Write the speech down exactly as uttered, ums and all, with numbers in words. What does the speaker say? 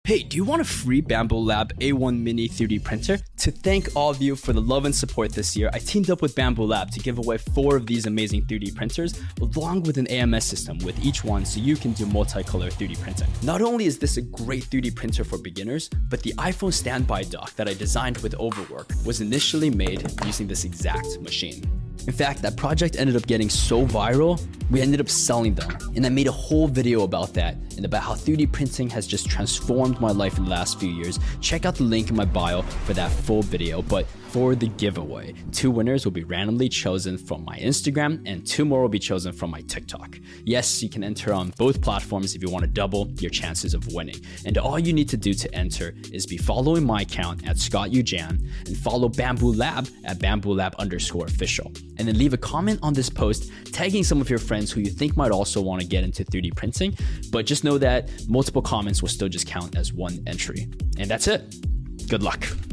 Hey, do you want a free Bambu Lab A one Mini three D printer? To thank all of you for the love and support this year, I teamed up with Bambu Lab to give away four of these amazing three D printers, along with an A M S system with each one so you can do multicolor three D printing. Not only is this a great three D printer for beginners, but the iPhone standby dock that I designed with Overwork was initially made using this exact machine. In fact, that project ended up getting so viral, we ended up selling them. And I made a whole video about that and about how three D printing has just transformed my life in the last few years. Check out the link in my bio for that full video. But for the giveaway, two winners will be randomly chosen from my Instagram and two more will be chosen from my TikTok. Yes, you can enter on both platforms if you want to double your chances of winning. And all you need to do to enter is be following my account at Scott U Jan and follow Bambu Lab at Bambu Lab underscore official. And then leave a comment on this post tagging some of your friends who you think might also want to get into three D printing. But just know that multiple comments will still just count as one entry. And that's it. Good luck.